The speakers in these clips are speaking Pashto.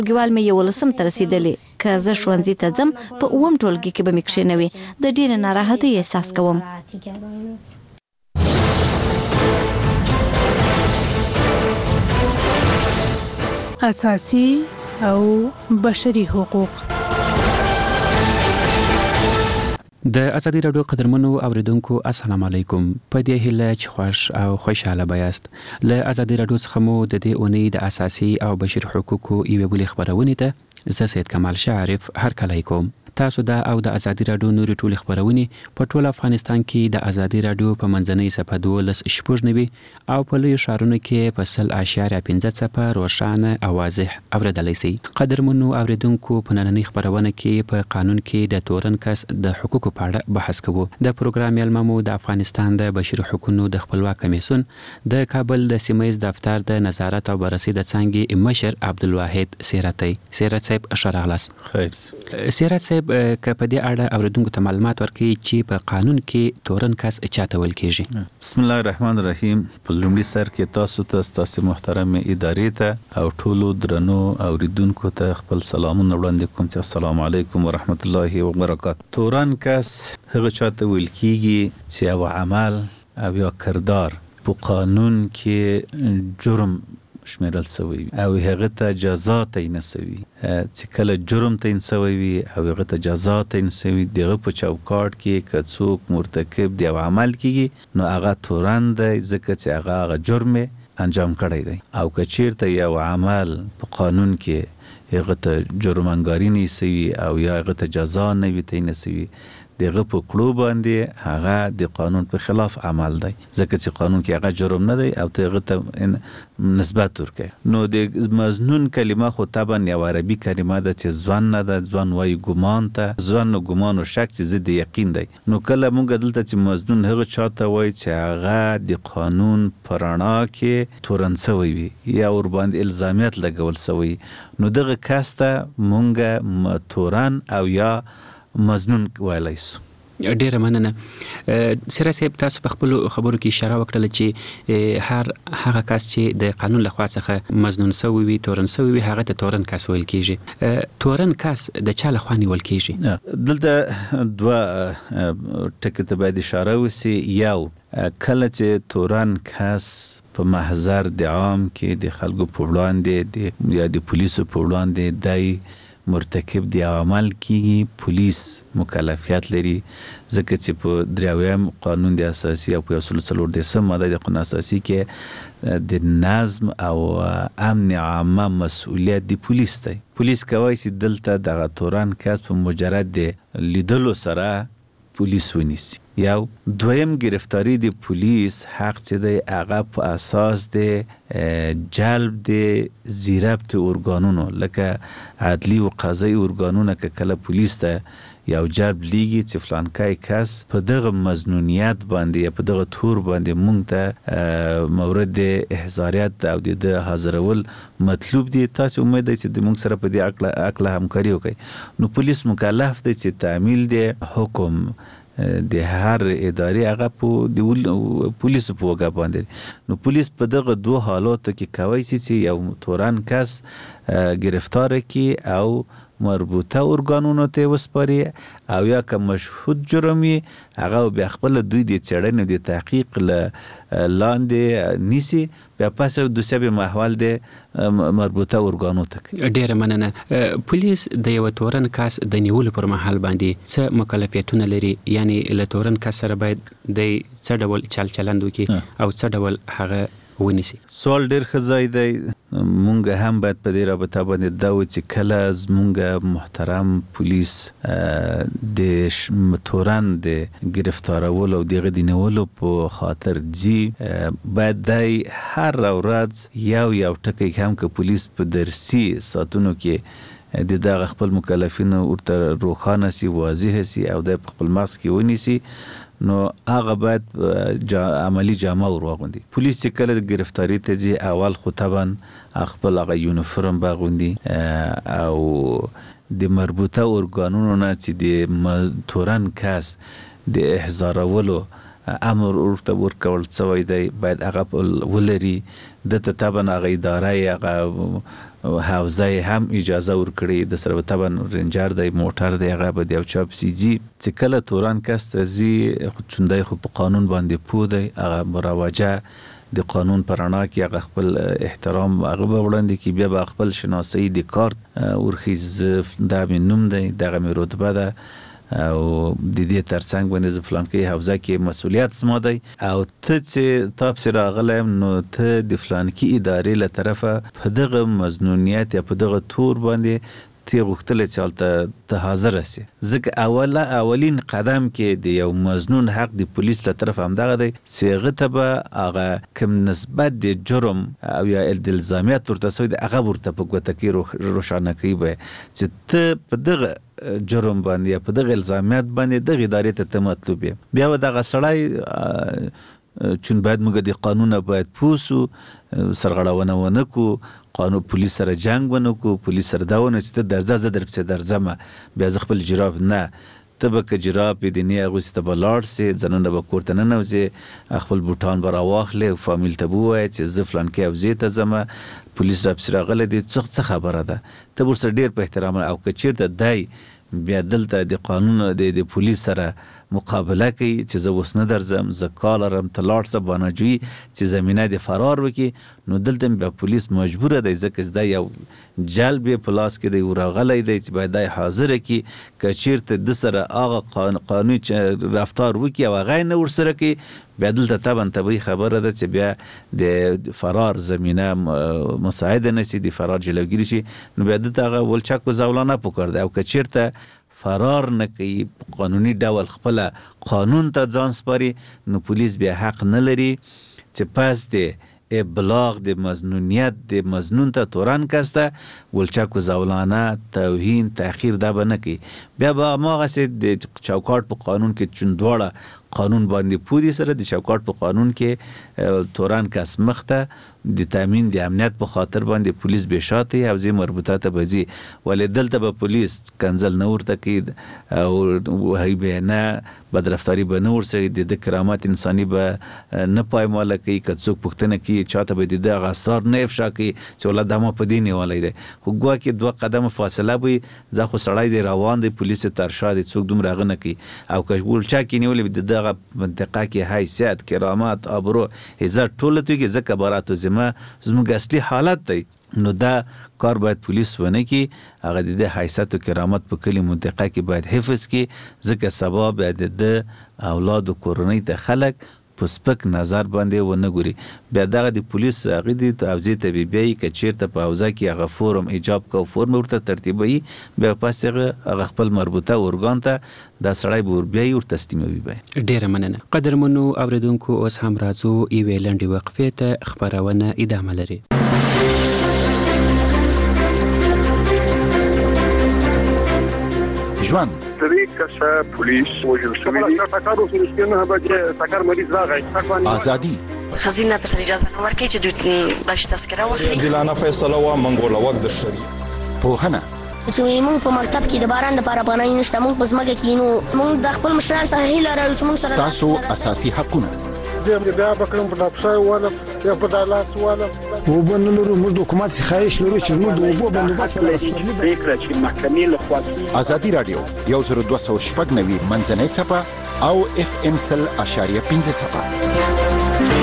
ګوال مې 11 ته رسیدلې که زه ښوونځي ته ځم په 9 ټولګي کې به مې کښېنوي د ډېرې ناراحتۍ احساس کوم. اساسي او بشري حقوق. د ازادي راډیو قدرمنو اوریدونکو السلام علیکم. په دې هیله چې خوش او خوشاله بایاست. له ازادي راډیو څخه مو د دې اونۍ د اساسي او بشري حقوقو یوه بلې خبرونه ته زه سید کمال شاعرف هرکلی کوم. تاسو دا او د ازادي راډیو نوري ټولې خبرونه په ټول افغانستان کې د ازادي راډیو په منځنۍ صفحه 12.9 او په لوی شهرونو کې په 100.15 صفحه روښانه او واضح اوریدلای شئ. قدرمنو اوریدونکو په نننۍ خبرونه کې په قانون کې د تورن کس د حقوقو په اړه بحث کوو. د پروګرام یلممو د افغانستان د بشري حقوقو د خپلواک کمیسیون د کابل د سیمایي دفتر د نظارت او بررسي د څنګه مشر عبدالواحد سیرتي صاحب شرغلاس. خیر سیرت صاحب که په دې اړه اوریدونکو ته معلومات ورکړي چې په قانون کې تورن کس چاته ویل کیږي. بسم الله الرحمن الرحیم. په لومړي سر کې تاسو محترم ادارې ته او ټولو درنو اوریدونکو ته خپل سلامونه وړاندې کوم چې السلام علیکم ورحمت الله وبرکاته. تورن کس هغه چاته ویل کیږي چې یو عمل او یا کردار په قانون کې جرم شمیرل شوی او هغه ته جزا تعیین شوی چې کله جرم تعیین شوی وي او هغه ته جزا تعیین شوی دغه په چوکاټ کې که څوک مرتکب دی او عمل کیږي نو هغه تورن دی ځکه چې هغه جرم انجام کړی دی. او که چیرته یو عمل په قانون کې هغه ته جرمنګاری نه شوی او یا هغه ته جزا نه وي تعیین شوی دغه په کړو باندې هغه د قانون په خلاف عمل دی ځکه چې قانون کې هغه جرم نه دی او ته هغه ته نسبت ورکړي. نو د مظنون کلمه خو طبعا یو عربي کلمه ده چې ځوان نه ده. ځوان وایي ګمان ته. ځوان او ګمان او شک چې ضد یقین دی. نو کله مونږ دلته چې مظنون هغه چاته وایي چې هغه د قانون په رڼا کې تورن شوی وي یا ور باندې الزامیت لګول شوی نو دغه کس ته مونږ تورن او یا مظنون ویلای شو. ډیره مننه. سره صاحب تاسو په خپل خبرو کې اشاره وکړه چې هغه کس چې د قانون له خوا څخه مظنون شوی وي تورن شوی وي هغه ته تورن کس ویل کیږي. تورن کس د چا له خوا نیول کیږي؟ دلته دوه ټکي ته باید اشاره وشي. یو کله چې تورن کس په محضر د عام کې د خلکو په وړاندې یا د پولیسو په وړاندې دای مرتکب دی عمل کیږي پولیس مکلفیت لري ځکه چې په دریاویم قانون د اساسي او په 34 ماده د قانون اساسي کې د نظم او امن عامه مسؤلیت دی پولیس دی. پولیس کوي چې دلته د تورن کس په مجرد لیدلو سره پولیس ونیسي. یو دویم گرفتاری د پولیس حق چې دی هغه په اساس د جلب د زیربط ارګانونو لکه عدلی او قضایي ارګانونو که کله پولیس ته یو جلب لیږي چې فلانکای کس په دغه مظنونیت باندې یا په دغه تور باندې مونږ ته مورد احضاریت او د حاضرول مطلوب دي تاسو امید دی چې مونږ سره په دې عقله همکاري وکړي نو پولیس مکلف دی چې تعمیل د حکم د هر ادارې هغه په د پولیسو په وګه باندې نو پولیس په دغه دوه حالاتو کې کوي چې یو تورن کس گرفتار کی او مربوطه ارګانونو ته وسپاري او یا که مشهود جرمي هغه بیا خپل دوی د چړنې د تحقیق لاندې نیسی بیا پس د سبب محول د مربوطه ارګانو ته. ډیره مننه. پولیس د یو تورن کس د نیولو پر مهال باندې څه مکلفیتونه لري یعنی له تورن کس سره باید د څه ډول چلند وکړي او څه ډول هغه ونیسي؟ سوال ډیر ښه دی. مونږ هم باید په دې رابطه باندې دا و چې کله زمونږ محترم پولیس د تورن د گرفتارولو او دغه د نیولو په خاطر جی باید دای هر ورځ یو ټکی هم که پولیس په درسي ساتونو کې د دغه خپل مکلفینو ورته روښانه سي واضح سي او د خپل مغز کې ونیسي نو هغه باید عملی جامه ورواغوندي. پولیس چې کله د گرفتاری ته ځي اول خو طبعا خپل هغه یونیفورم باغوندي او د مربوطه ارګانونو نه چې د تورن کس د احضارولو امر ورته ورکول څوی دی باید هغه ولري د ته طبعا هغه اداره هغه حوزه هم اجازه ورکړي د سره طبعا رنجر دی موټر دی هغه به د چاپ سيجي چې کله توران کس تزي چوندای خو په قانون باندې پوه دی هغه مروجه د قانون پرانا کې هغه خپل احترام هغه وړاندې کې بیا خپل شناسي د کارت ورخیز د نوم دی دغه مې رتبه ده او د دې ترڅنګ باندې ځفلان کې حوزه کې مسولیت سم دی او ته چې تاسو راغلم نو ته د فلان کې ادارې له طرفه په دغه مزنونیت یا په دغه تور باندې تی غوښتل چې ته حاضر شې ځکه اولین قدم کې د یو مزنون حق د پولیس له طرف هم دغه دی چې غته به هغه کوم نسبت د جرم او یا د الزامیت ورته سوی د هغه ورته په ګوته کې روښانه کوي به چې ته په دغه جرم باندې یا په دغه الزامیت باندې دغه ادارې ته مطلوب بیا دغه سړی چون باید موږ د قانون باید پوسو سرغړونه ونکو قانون پولیس سره جنگ ونکو پولیس سره داونه چې درځه زه در پسې درځم بیا ز خپل جراب نه تبه ک جراب د نه غوسته بلاړ سي ځننه به کوړه نه نوځي خپل بوټان بر واخلې فامیل ته بوای چې زفلان کې او زیته زما پولیس را پسې راغله دي څه خبره ده ته ورسره ډیر په احترام او کچیرته دای بیا دلته د قانون د پولیس سره مقابله کوي چې زه وسنه درځم زه کالرم تلاړ سه بانجوي چې زمينه د فرار وکي نو دلته بیا پولیس مجبور دی ځکه زدا یو جلب پلاس کې دی ورغلې دی چې باید حاضر کی کچیرته د سره هغه قانوني رفتار وکي او غي نه ورسره کی بیا دلته طبعا خبره ده چې بیا د فرار زمينه مساعده نشي د فرار جلوګیری شي نو بیا دغه ولچک زولانه پکړ دی او کچیرته فرار نه کوي قانوني ډول خپل قانون ته ځان سپاري نو پولیس بیا حق نه لري چې پاس دی ابلاغ د مزنونیت د مزنون ته توران کسته ولچکو زولانه توهین تاخير دا بنه کی بیا به ماغه سي د چوکاټ په قانون کې چوندواړه قانون باندې پوری سره د چوکاټ په قانون کې توران کس مخته د تامین د امنیت په خاطر باندې پولیس به شاته او زی مربوطه ته بزي ولې دلته به پولیس کنزل نه ورته کید او هي به نه بدرفتاری به نه ورسره د کرامت انساني به نه پایماله کوي کڅوک پښتنه کی چاته به د غسار نه افشا کی چې ولادت هم په دیني ولای دی خو ګوا کې 2 قدم فاصله وي ځکه سړی دی روان دی پولیس تر شاده څوک دوم راغنه کی او کښول چا کې نیولې د دغه منطقه کې حیثیت کرامت ابرو عزت ټول ته کې ځکه براتو زموږ اصلي حالت دی نو دا کار باید پولیس ونه کی هغه د حیثیت او کرامت په کلی منطقه کې باید حفظ کی ځکه سبب د اولاد او کورنۍ ته خلک پسپک نظر باندې ونه ګوري بیا دغه د پولیس هغه د توزیع طبيبي کچیرته په حوزه کې هغه فورم ایجاب کو فورم ورته ترتیبي بیا پاسه هغه خپل مربوطه اورګان ته د سړی بور بیا ور تسلیموي به ډیره مننه قدرمنو اوریدونکو اوس هم راځو ای ویلندې وقفه ته خبرونه ادامه لري ژوند کسه پولیس وجل شوی دی تاکارو سرسکنه به تاکار مریض راغی ازادي خزینه تر اجازه نه ورکړي چې دوی باش تذکره واخلي دلانه فیصله وا منګول وخت د شری پوهنه چې موږ په مکتب کې د باران لپاره پناه نشته موږ په ځمکه کې نو موږ د خپل مشران سره هیله لرو چې موږ سره تاسو اساسي حقونه زه بیا بکرم په لابسای والا یا په دالاس والا وبنلرو موږ د حکومت څخه خواهش لرو چې موږ د اوبو بندوبست ولرو فکر چې محکمې له خوا ازادي رادیو 1290 منځنۍ صفه او اف ام سل اشاریه 15 صفه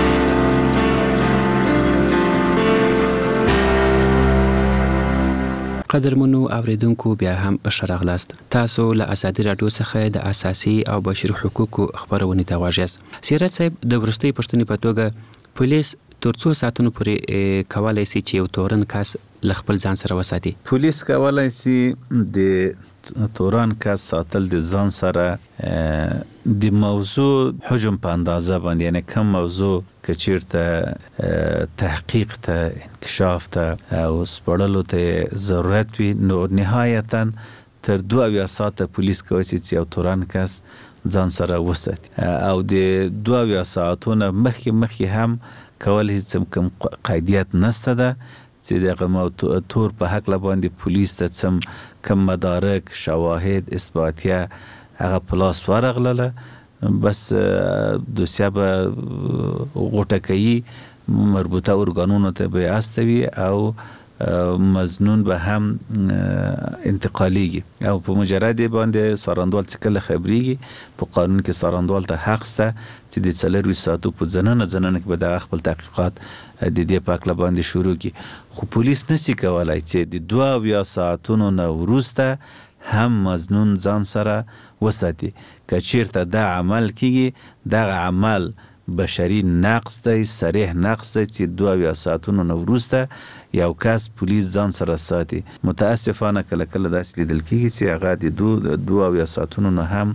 قدرمنو اوریدونکو بیا هم شرغلاست تاسو له ازادي رادیو څخه د اساسي او بشري حقوقو خبرونه ته واجس سیرت صاحب د ورستي پښتني په توګه پولیس ترڅو ساتونو پورې کولای شي چې یو تورن کس لخپل ځان سره وساتي پولیس کولای شي د تورن کس ساتل د ځان سره د موضوع حجم په اندازه باندې یعنی کوم موضوع کچیرته تحقیق ته انکشاف ته او سپړلو ته ضرورت وي نو نهایتا تر 2 ساعته پولیس کوي چې یو تورن کس ځان سره وساتي او د 2 ساعتونو مخکې هم کول هیڅ کوم قاعدیت نشته ده چې دغه تور په حق باندې پولیس ته کم مدارک شواهد اثباتیه هغه پلاس ورغله بس دوسیه به غوټه کوي، مربوطه ارګانونو ته به استوي او مزنون به هم انتقالیږي او په مجرد باندې ساراندوال څخه خبريږي. په قانون کې ساراندوال ته حق شته چې د 24 ساعتو په ځننه کې به د خپل تحقیقات د دې پاکله باندې شروع کی. خو پولیس نشي کولای چې د 2 ساعتونو نه وروسته هم مزنون ځان سره وساتي. که چیرته دا عمل کیږي، دا عمل بشري نقص دی، صریح نقص دی چې 2 ساعتونو نه وروسته یو کس پولیس ځان سره ساتي. متاسفانه کله کله داسې لیدل کیږي چې هغه د 2 ساعتونو نه هم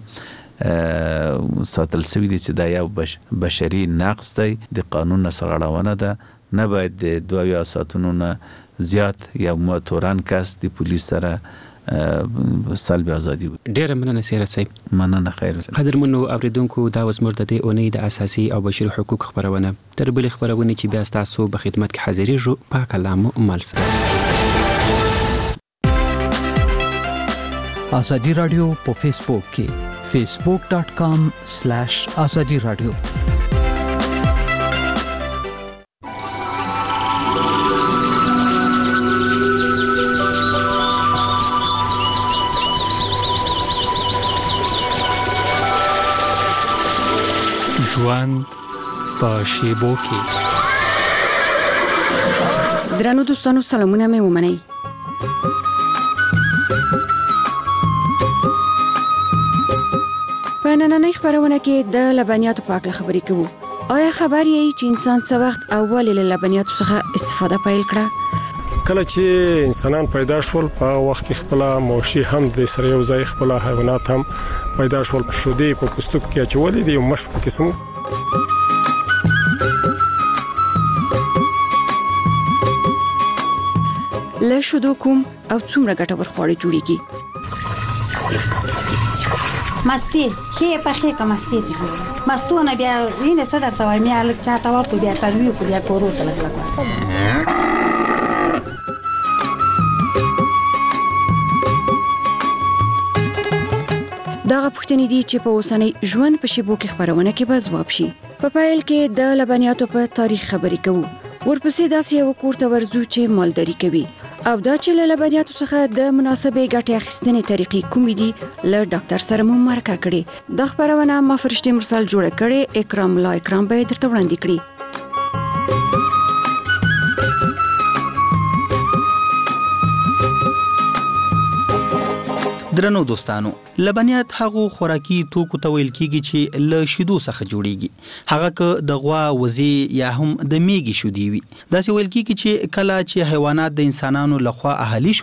ساتل شوی دی چې دا یو بشري نقص دی، د قانون سره اړوونه ده. نه باید د 2 ساعتونو نه زیات یا تورن کس د پولیس سره سلب ازادي وي. ډېر مننه سیرت صاحب. مننه خیر. قدرمنو اوریدونکو، دا وزمر د دې اونۍ د اساسي او بشري حقوق خبرونه. تر بل خبرونه چې بیا تاسو په خدمت کې حاضرې جو په کلام عمل سره. ازادي رادیو په فیسبوک کې facebook.com/azadi radio. ژوند په شیبو کې. درنو دوستانو، سلامونه مې ومنئ. په نننۍ خبرونه کې د لبنیاتو په اړه خبرې کوو. آیا خبر یې چې انسان څه وخت اول له لبنیاتو څخه استفاده پیل کړه؟ کله چې انسانان پیدا شول په وخت کې خپل موشي هم د سره یو ځای خپل حیوانات هم پیدا شول. شودې په پوستکو کې اچولې دي او مشو کې سمو. له شودو کوم او څومره ګټور خواړه جوړیږي؟ مستی خې په خې کا مستی دي مستونه بیا وینې څه درته وایم یا لږ چاته ورته بیا ترویو کو بیا کورو ته لګ دا غوښتنې دي چې په اوسنۍ ژوند په شیبو کې خبرونه کې به ځواب شي. په پیل کې د لبنیاتو په تاریخ خبرې کوو. ورپسې داسې یو کور ته ورځو چې مالداري کوي او دا چې له لبنیاتو څخه د مناسبې ګټې اخیستنې طریقې کومې دي له ډاکټر سره مو مرکه کړې. دا خبرونه ما فرشتي مرسل جوړه کړې. اکرام لا اکرام به درته وړاندې کړي. درنو دوستانو، لبنیات هغه خوراکي توکو ته ویل کیږي چې له شیدو څخه جوړیږي. هغه که د غوا، وزې یا هم د میږي شودې وي. دا څه ویل کیږي چې کله چې حیوانات د انسانانو لخوا اهلي